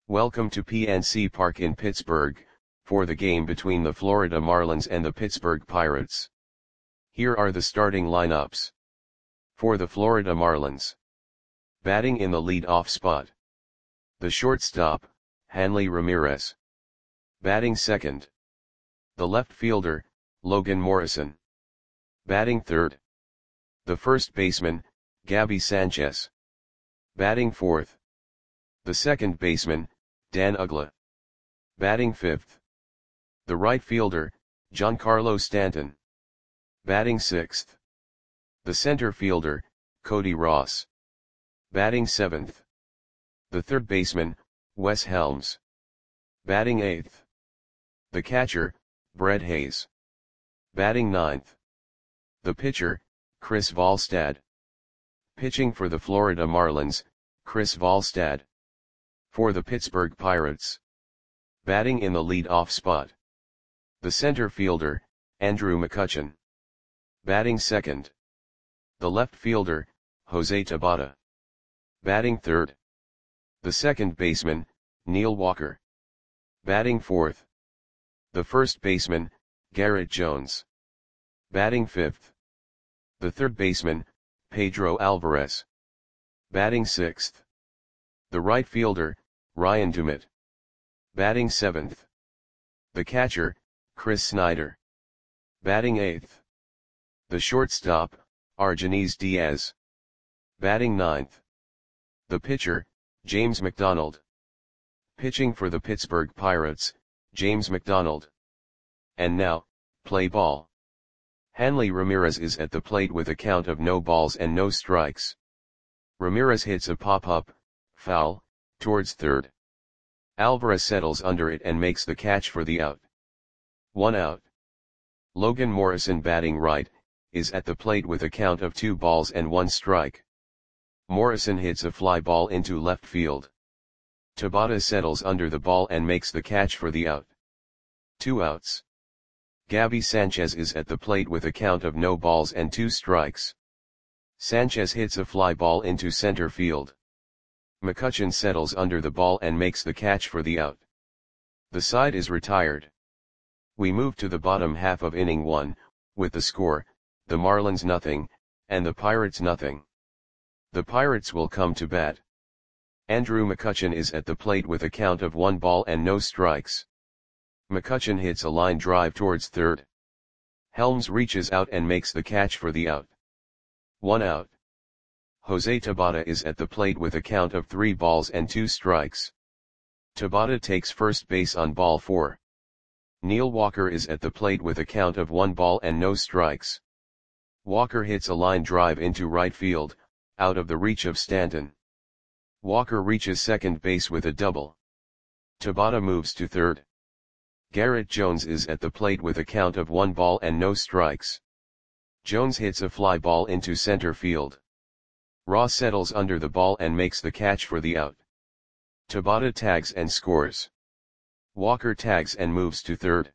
Welcome to PNC Park in Pittsburgh, for the game between the Florida Marlins and the Pittsburgh Pirates. Here are the starting lineups. For the Florida Marlins. Batting in the lead-off spot. The shortstop, Hanley Ramirez. Batting second. The left fielder, Logan Morrison. Batting third. The first baseman, Gabby Sanchez. Batting fourth. The second baseman, Dan Uggla. Batting fifth. The right fielder, Giancarlo Stanton. Batting sixth. The center fielder, Cody Ross. Batting seventh. The third baseman, Wes Helms. Batting eighth. The catcher, Brett Hayes. Batting ninth. The pitcher, Chris Volstad. Pitching for the Florida Marlins, Chris Volstad. For the Pittsburgh Pirates. Batting in the lead-off spot. The center fielder, Andrew McCutchen. Batting second. The left fielder, Jose Tabata. Batting third. The second baseman, Neil Walker. Batting fourth. The first baseman, Garrett Jones. Batting fifth. The third baseman, Pedro Alvarez. Batting sixth. The right fielder, Ryan Dumit. Batting seventh. The catcher, Chris Snyder. Batting eighth. The shortstop, Argenis Diaz. Batting ninth. The pitcher, James McDonald. Pitching for the Pittsburgh Pirates, James McDonald. And now, play ball. Hanley Ramirez is at the plate with a count of no balls and no strikes. Ramirez hits a pop-up, foul, towards third. Alvarez settles under it and makes the catch for the out. 1 out. Logan Morrison, batting right, is at the plate with a count of 2 balls and 1 strike. Morrison hits a fly ball into left field. Tabata settles under the ball and makes the catch for the out. 2 outs. Gabby Sanchez is at the plate with a count of no balls and 2 strikes. Sanchez hits a fly ball into center field. McCutchen settles under the ball and makes the catch for the out. The side is retired. We move to the bottom half of inning 1, with the score, the Marlins nothing, and the Pirates nothing. The Pirates will come to bat. Andrew McCutchen is at the plate with a count of 1 ball and no strikes. McCutchen hits a line drive towards third. Helms reaches out and makes the catch for the out. 1 out. Jose Tabata is at the plate with a count of 3 balls and 2 strikes. Tabata takes first base on ball 4. Neil Walker is at the plate with a count of 1 ball and no strikes. Walker hits a line drive into right field, out of the reach of Stanton. Walker reaches second base with a double. Tabata moves to third. Garrett Jones is at the plate with a count of 1 ball and no strikes. Jones hits a fly ball into center field. Ross settles under the ball and makes the catch for the out. Tabata tags and scores. Walker tags and moves to third.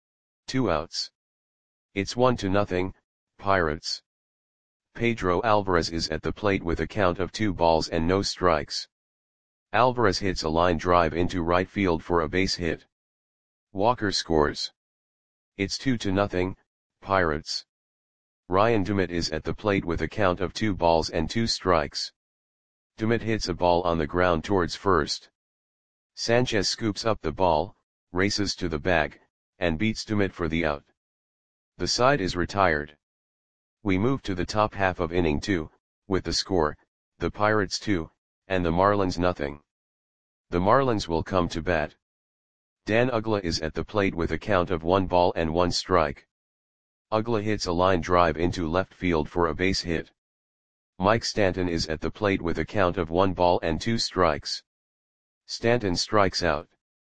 2 outs. It's 1-0, Pirates. Pedro Alvarez is at the plate with a count of 2 balls and no strikes. Alvarez hits a line drive into right field for a base hit. Walker scores. It's 2-0, Pirates. Ryan Dumit is at the plate with a count of 2 balls and 2 strikes. Dumit hits a ball on the ground towards first. Sanchez scoops up the ball, races to the bag, and beats Dumit for the out. The side is retired. We move to the top half of inning 2, with the score, the Pirates 2, and the Marlins nothing. The Marlins will come to bat. Dan Uggla is at the plate with a count of 1 ball and 1 strike. Uggla hits a line drive into left field for a base hit. Mike Stanton is at the plate with a count of 1 ball and 2 strikes. Stanton strikes out.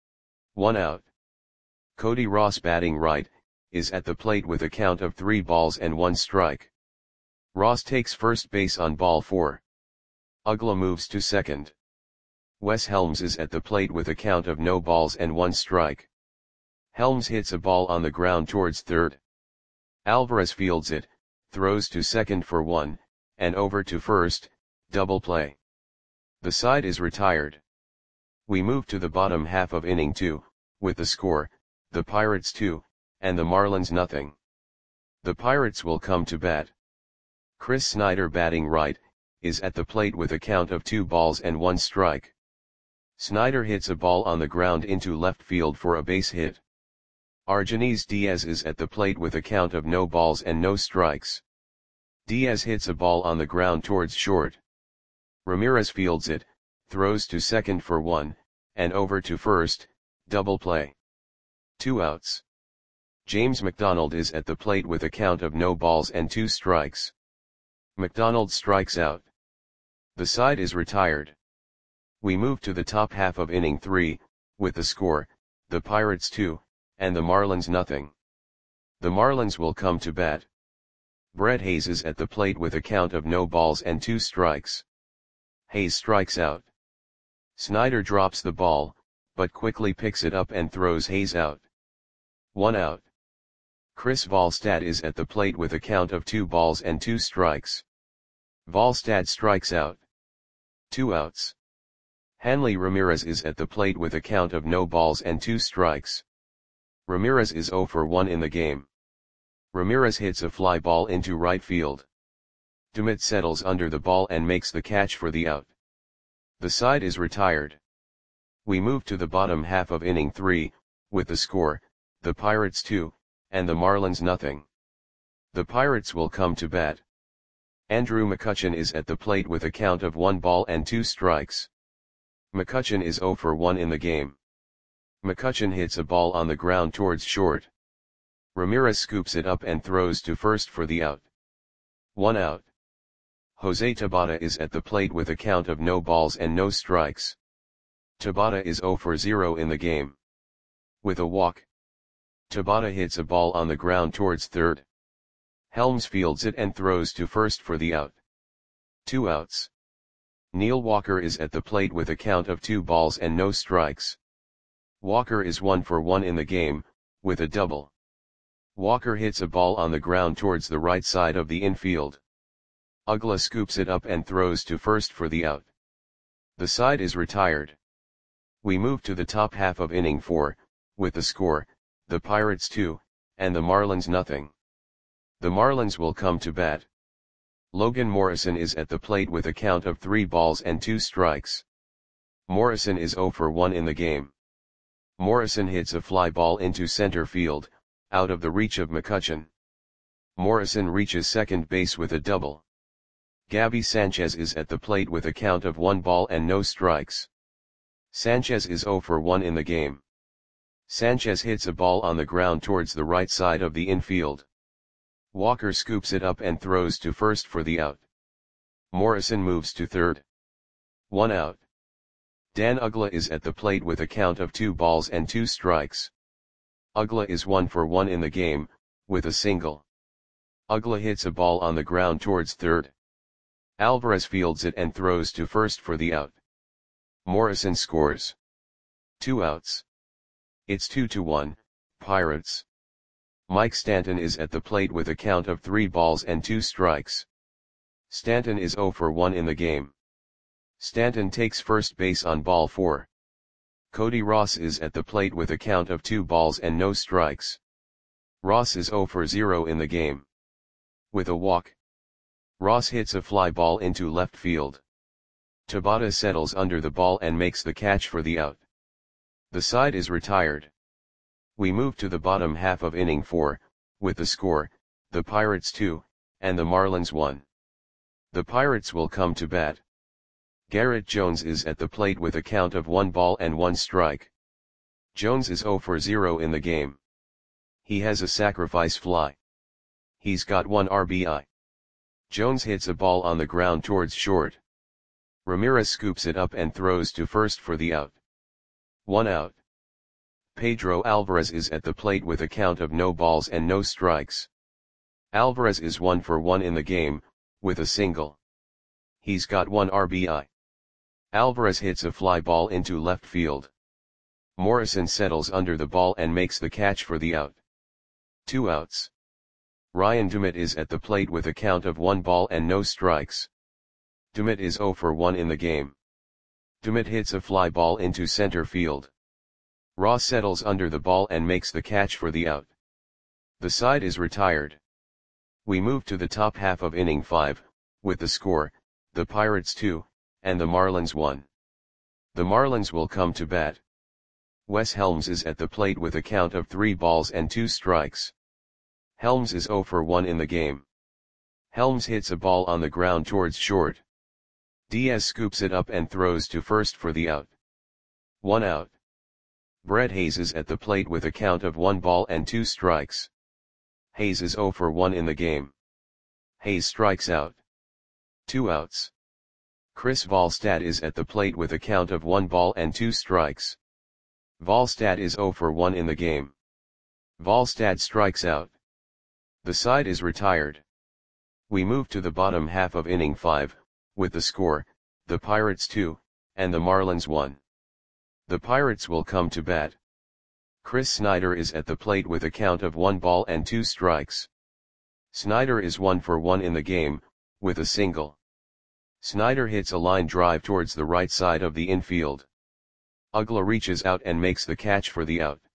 1 out. Cody Ross, batting right, is at the plate with a count of 3 balls and 1 strike. Ross takes first base on ball 4. Uggla moves to second. Wes Helms is at the plate with a count of no balls and 1 strike. Helms hits a ball on the ground towards third. Alvarez fields it, throws to second for 1, and over to first, double play. The side is retired. We move to the bottom half of inning 2, with the score, the Pirates 2, and the Marlins nothing. The Pirates will come to bat. Chris Snyder, batting right, is at the plate with a count of 2 balls and 1 strike. Snyder hits a ball on the ground into left field for a base hit. Argenis Diaz is at the plate with a count of no balls and no strikes. Diaz hits a ball on the ground towards short. Ramirez fields it, throws to second for 1, and over to first, double play. 2 outs. James McDonald is at the plate with a count of no balls and 2 strikes. McDonald strikes out. The side is retired. We move to the top half of inning 3, with the score, the Pirates 2, and the Marlins nothing. The Marlins will come to bat. Brett Hayes is at the plate with a count of no balls and 2 strikes. Hayes strikes out. Snyder drops the ball, but quickly picks it up and throws Hayes out. 1 out. Chris Volstad is at the plate with a count of 2 balls and 2 strikes. Volstad strikes out. 2 outs. Hanley Ramirez is at the plate with a count of no balls and 2 strikes. Ramirez is 0 for 1 in the game. Ramirez hits a fly ball into right field. Dumit settles under the ball and makes the catch for the out. The side is retired. We move to the bottom half of inning 3, with the score, the Pirates 2, and the Marlins nothing. The Pirates will come to bat. Andrew McCutchen is at the plate with a count of 1 ball and 2 strikes. McCutchen is 0 for 1 in the game. McCutchen hits a ball on the ground towards short. Ramirez scoops it up and throws to first for the out. 1 out. Jose Tabata is at the plate with a count of no balls and no strikes. Tabata is 0 for 0 in the game. With a walk, Tabata hits a ball on the ground towards third. Helms fields it and throws to first for the out. 2 outs. Neil Walker is at the plate with a count of 2 balls and no strikes. Walker is 1 for 1 in the game, with a double. Walker hits a ball on the ground towards the right side of the infield. Uggla scoops it up and throws to first for the out. The side is retired. We move to the top half of inning 4, with the score, the Pirates 2, and the Marlins nothing. The Marlins will come to bat. Logan Morrison is at the plate with a count of 3 balls and 2 strikes. Morrison is 0 for 1 in the game. Morrison hits a fly ball into center field, out of the reach of McCutchen. Morrison reaches second base with a double. Gabby Sanchez is at the plate with a count of 1 ball and no strikes. Sanchez is 0 for 1 in the game. Sanchez hits a ball on the ground towards the right side of the infield. Walker scoops it up and throws to first for the out. Morrison moves to third. 1 out. Dan Uggla is at the plate with a count of 2 balls and 2 strikes. Uggla is 1 for 1 in the game, with a single. Uggla hits a ball on the ground towards third. Alvarez fields it and throws to first for the out. Morrison scores. 2 outs. It's 2-1, Pirates. Mike Stanton is at the plate with a count of 3 balls and 2 strikes. Stanton is 0 for 1 in the game. Stanton takes first base on ball 4. Cody Ross is at the plate with a count of 2 balls and no strikes. Ross is 0 for 0 in the game. With a walk, Ross hits a fly ball into left field. Tabata settles under the ball and makes the catch for the out. The side is retired. We move to the bottom half of inning 4, with the score, the Pirates 2, and the Marlins 1. The Pirates will come to bat. Garrett Jones is at the plate with a count of 1 ball and 1 strike. Jones is 0 for 0 in the game. He has a sacrifice fly. He's got 1 RBI. Jones hits a ball on the ground towards short. Ramirez scoops it up and throws to first for the out. 1 out. Pedro Alvarez is at the plate with a count of no balls and no strikes. Alvarez is 1 for 1 in the game, with a single. He's got 1 RBI. Alvarez hits a fly ball into left field. Morrison settles under the ball and makes the catch for the out. 2 outs. Ryan Dumit is at the plate with a count of 1 ball and no strikes. Dumit is 0 for 1 in the game. Dumit hits a fly ball into center field. Ross settles under the ball and makes the catch for the out. The side is retired. We move to the top half of inning 5, with the score, the Pirates 2, and the Marlins 1. The Marlins will come to bat. Wes Helms is at the plate with a count of 3 balls and 2 strikes. Helms is 0 for 1 in the game. Helms hits a ball on the ground towards short. Diaz scoops it up and throws to first for the out. 1 out. Brett Hayes is at the plate with a count of 1 ball and 2 strikes. Hayes is 0 for 1 in the game. Hayes strikes out. 2 outs. Chris Volstad is at the plate with a count of 1 ball and 2 strikes. Volstad is 0 for 1 in the game. Volstad strikes out. The side is retired. We move to the bottom half of inning 5, with the score, the Pirates 2, and the Marlins 1. The Pirates will come to bat. Chris Snyder is at the plate with a count of 1 ball and 2 strikes. Snyder is 1 for 1 in the game, with a single. Snyder hits a line drive towards the right side of the infield. Uggla reaches out and makes the catch for the out.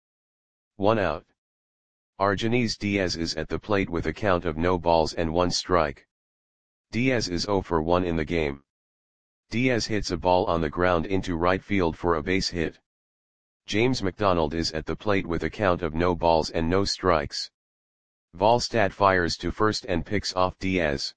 1 out. Argenis Diaz is at the plate with a count of no balls and 1 strike. Diaz is 0 for 1 in the game. Diaz hits a ball on the ground into right field for a base hit. James McDonald is at the plate with a count of no balls and no strikes. Volstad fires to first and picks off Diaz.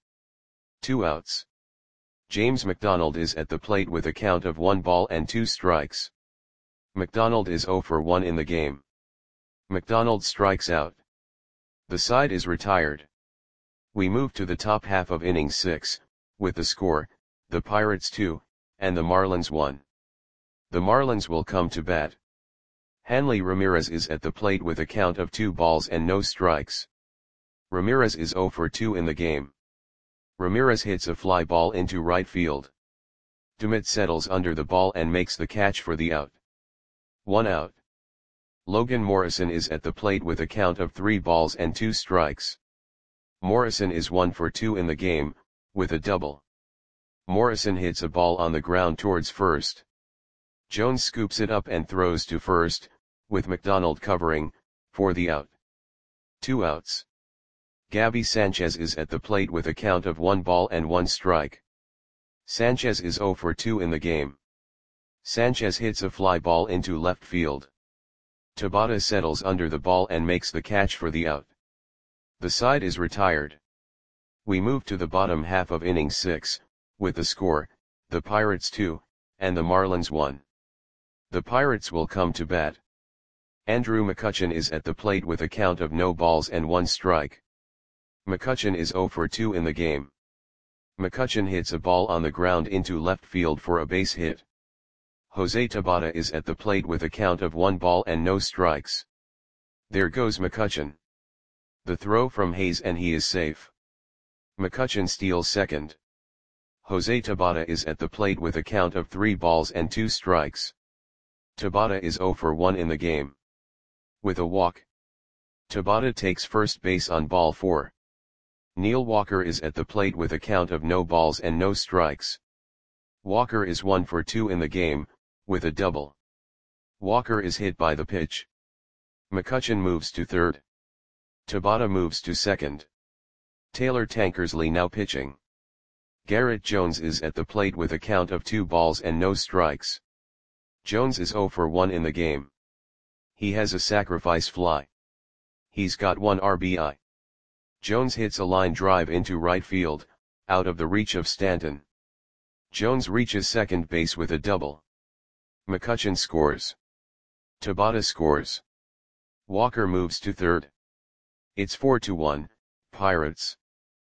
2 outs. James McDonald is at the plate with a count of 1 ball and 2 strikes. McDonald is 0 for 1 in the game. McDonald strikes out. The side is retired. We move to the top half of inning 6, with the score, the Pirates 2, and the Marlins 1. The Marlins will come to bat. Hanley Ramirez is at the plate with a count of 2 balls and no strikes. Ramirez is 0 for 2 in the game. Ramirez hits a fly ball into right field. Dumit settles under the ball and makes the catch for the out. 1 out. Logan Morrison is at the plate with a count of 3 balls and 2 strikes. Morrison is 1 for 2 in the game, with a double. Morrison hits a ball on the ground towards first. Jones scoops it up and throws to first, with McDonald covering, for the out. 2 outs. Gabby Sanchez is at the plate with a count of 1 ball and 1 strike. Sanchez is 0 for 2 in the game. Sanchez hits a fly ball into left field. Tabata settles under the ball and makes the catch for the out. The side is retired. We move to the bottom half of inning 6, with the score, the Pirates 2, and the Marlins 1. The Pirates will come to bat. Andrew McCutchen is at the plate with a count of no balls and 1 strike. McCutchen is 0 for 2 in the game. McCutchen hits a ball on the ground into left field for a base hit. Jose Tabata is at the plate with a count of 1 ball and no strikes. There goes McCutchen. The throw from Hayes and he is safe. McCutchen steals second. Jose Tabata is at the plate with a count of 3 balls and 2 strikes. Tabata is 0 for 1 in the game. With a walk. Tabata takes first base on ball 4. Neil Walker is at the plate with a count of no balls and no strikes. Walker is 1 for 2 in the game, with a double. Walker is hit by the pitch. McCutchen moves to third. Tabata moves to second. Taylor Tankersley now pitching. Garrett Jones is at the plate with a count of 2 balls and no strikes. Jones is 0 for 1 in the game. He has a sacrifice fly. He's got 1 RBI. Jones hits a line drive into right field, out of the reach of Stanton. Jones reaches second base with a double. McCutchen scores. Tabata scores. Walker moves to third. It's 4-1, Pirates.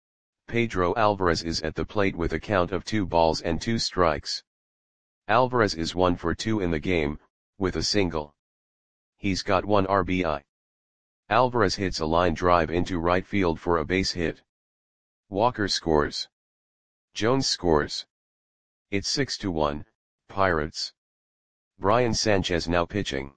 Pedro Alvarez is at the plate with a count of 2 balls and 2 strikes. Alvarez is 1 for 2 in the game, with a single. He's got 1 RBI. Alvarez hits a line drive into right field for a base hit. Walker scores. Jones scores. It's 6-1, Pirates. Brian Sanchez now pitching.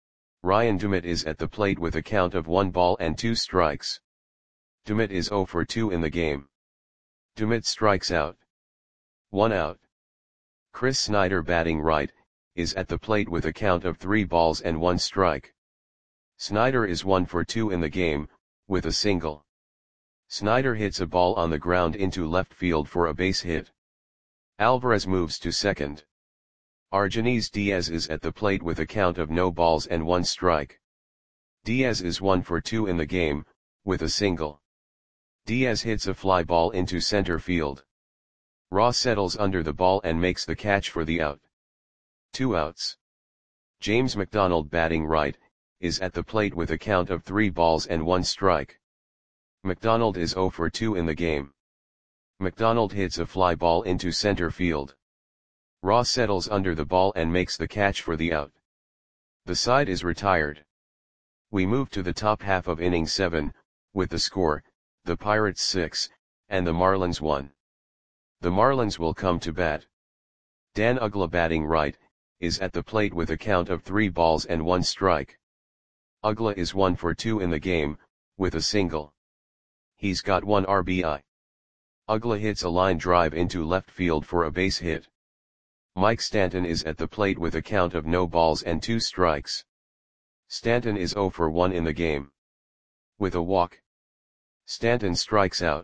Ryan Dumit is at the plate with a count of 1 ball and 2 strikes. Dumit is 0 for 2 in the game. Dumit strikes out. 1 out. Chris Snyder batting right, is at the plate with a count of 3 balls and 1 strike. Snyder is 1 for 2 in the game, with a single. Snyder hits a ball on the ground into left field for a base hit. Alvarez moves to second. Argenis Diaz is at the plate with a count of no balls and 1 strike. Diaz is 1 for 2 in the game, with a single. Diaz hits a fly ball into center field. Ross settles under the ball and makes the catch for the out. 2 outs. James McDonald batting right, is at the plate with a count of 3 balls and 1 strike. McDonald is 0 for 2 in the game. McDonald hits a fly ball into center field. Ross settles under the ball and makes the catch for the out. The side is retired. We move to the top half of inning 7, with the score, the Pirates 6, and the Marlins 1. The Marlins will come to bat. Dan Uggla batting right, is at the plate with a count of 3 balls and 1 strike. Uggla is 1 for 2 in the game, with a single. He's got 1 RBI. Uggla hits a line drive into left field for a base hit. Mike Stanton is at the plate with a count of no balls and 2 strikes. Stanton is 0 for 1 in the game. With a walk. Stanton strikes out.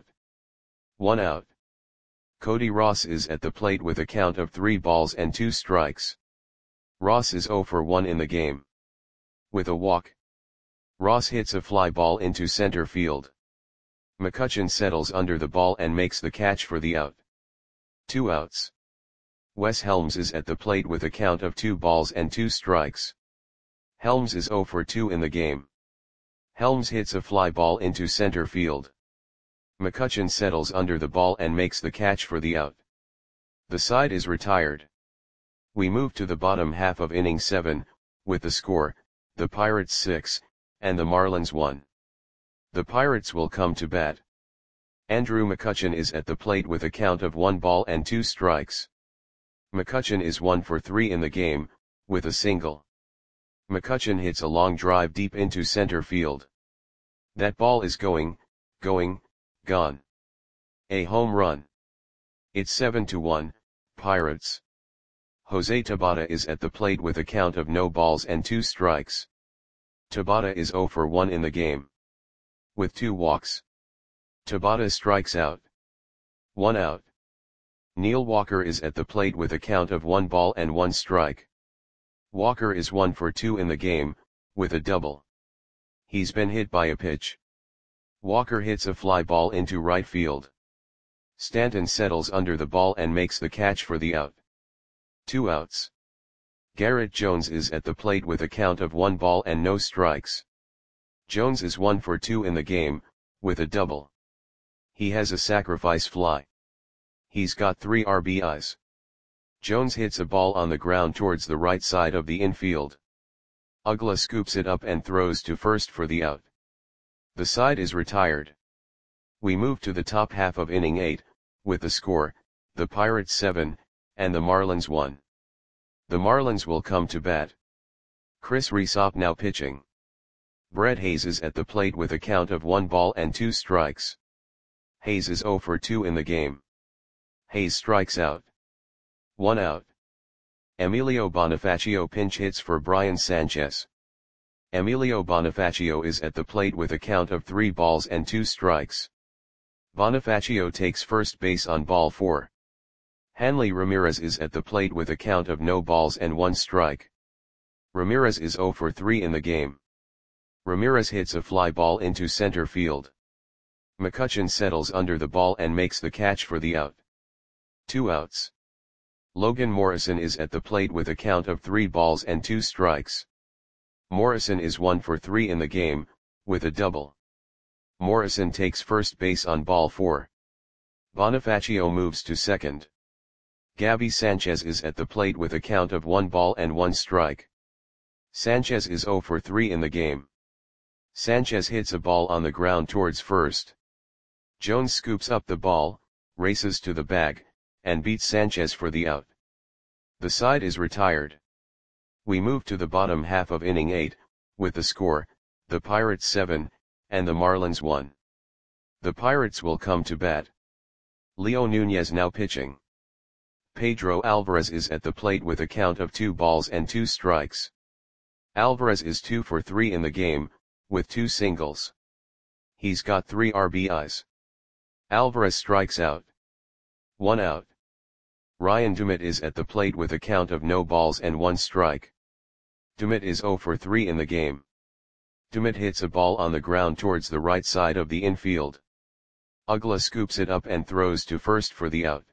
1 out. Cody Ross is at the plate with a count of 3 balls and 2 strikes. Ross is 0 for 1 in the game. With a walk. Ross hits a fly ball into center field. McCutchen settles under the ball and makes the catch for the out. 2 outs. Wes Helms is at the plate with a count of 2 balls and 2 strikes. Helms is 0 for 2 in the game. Helms hits a fly ball into center field. McCutchen settles under the ball and makes the catch for the out. The side is retired. We move to the bottom half of inning 7, with the score, the Pirates 6, and the Marlins 1. The Pirates will come to bat. Andrew McCutchen is at the plate with a count of 1 ball and 2 strikes. McCutchen is 1 for 3 in the game, with a single. McCutchen hits a long drive deep into center field. That ball is going, gone. A home run. It's 7-1, Pirates. Jose Tabata is at the plate with a count of no balls and 2 strikes. Tabata is 0 for 1 in the game. With 2 walks. Tabata strikes out. 1 out. Neil Walker is at the plate with a count of 1 ball and 1 strike. Walker is 1 for 2 in the game, with a double. He's been hit by a pitch. Walker hits a fly ball into right field. Stanton settles under the ball and makes the catch for the out. 2 outs. Garrett Jones is at the plate with a count of 1 ball and no strikes. Jones is 1 for 2 in the game, with a double. He has a sacrifice fly. He's got 3 RBIs. Jones hits a ball on the ground towards the right side of the infield. Uggla scoops it up and throws to first for the out. The side is retired. We move to the top half of inning 8, with the score, the Pirates 7, and the Marlins 1. The Marlins will come to bat. Chris Rhysop now pitching. Brett Hayes is at the plate with a count of 1 ball and 2 strikes. Hayes is 0 for 2 in the game. Hayes strikes out. 1 out. Emilio Bonifacio pinch hits for Brian Sanchez. Emilio Bonifacio is at the plate with a count of 3 balls and 2 strikes. Bonifacio takes first base on ball 4. Hanley Ramirez is at the plate with a count of no balls and 1 strike. Ramirez is 0 for 3 in the game. Ramirez hits a fly ball into center field. McCutchen settles under the ball and makes the catch for the out. 2 outs. Logan Morrison is at the plate with a count of 3 balls and 2 strikes. Morrison is 1 for 3 in the game, with a double. Morrison takes first base on ball 4. Bonifacio moves to second. Gabby Sanchez is at the plate with a count of 1 ball and 1 strike. Sanchez is 0 for 3 in the game. Sanchez hits a ball on the ground towards first. Jones scoops up the ball, races to the bag, and beats Sanchez for the out. The side is retired. We move to the bottom half of inning 8, with the score, the Pirates 7, and the Marlins 1. The Pirates will come to bat. Leo Nunez now pitching. Pedro Alvarez is at the plate with a count of 2 balls and 2 strikes. Alvarez is 2 for 3 in the game, with 2 singles. He's got 3 RBIs. Alvarez strikes out. 1 out. Ryan Dumit is at the plate with a count of no balls and 1 strike. Dumit is 0 for 3 in the game. Dumit hits a ball on the ground towards the right side of the infield. Uggla scoops it up and throws to first for the out.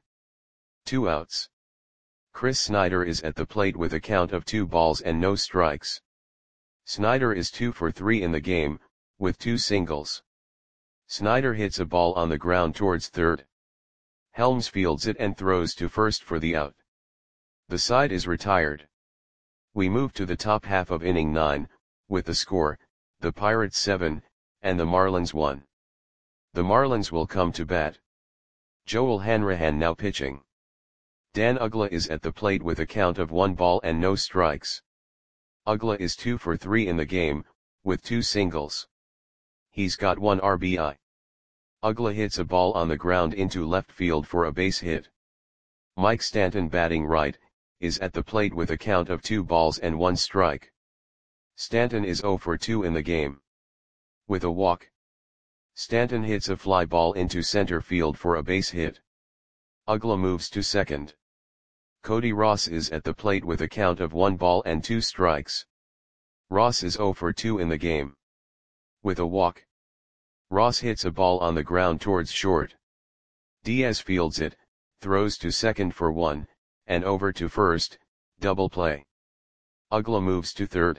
2 outs. Chris Snyder is at the plate with a count of 2 balls and no strikes. Snyder is 2 for 3 in the game, with 2 singles. Snyder hits a ball on the ground towards third. Helms fields it and throws to first for the out. The side is retired. We move to the top half of inning 9, with the score, the Pirates 7, and the Marlins 1. The Marlins will come to bat. Joel Hanrahan now pitching. Dan Uggla is at the plate with a count of 1 ball and no strikes. Uggla is 2 for 3 in the game, with 2 singles. He's got 1 RBI. Uggla hits a ball on the ground into left field for a base hit. Mike Stanton batting right, is at the plate with a count of 2 balls and 1 strike. Stanton is 0 for 2 in the game. With a walk. Stanton hits a fly ball into center field for a base hit. Uggla moves to second. Cody Ross is at the plate with a count of 1 ball and 2 strikes. Ross is 0 for 2 in the game. With a walk. Ross hits a ball on the ground towards short. Diaz fields it, throws to second for 1, and over to first, double play. Uggla moves to third.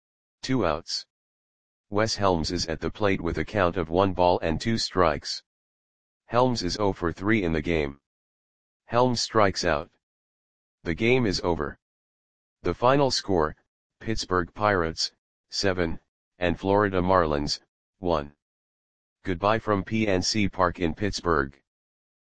2 outs. Wes Helms is at the plate with a count of 1 ball and 2 strikes. Helms is 0 for 3 in the game. Helms strikes out. The game is over. The final score, Pittsburgh Pirates, 7, and Florida Marlins, 1. Goodbye from PNC Park in Pittsburgh.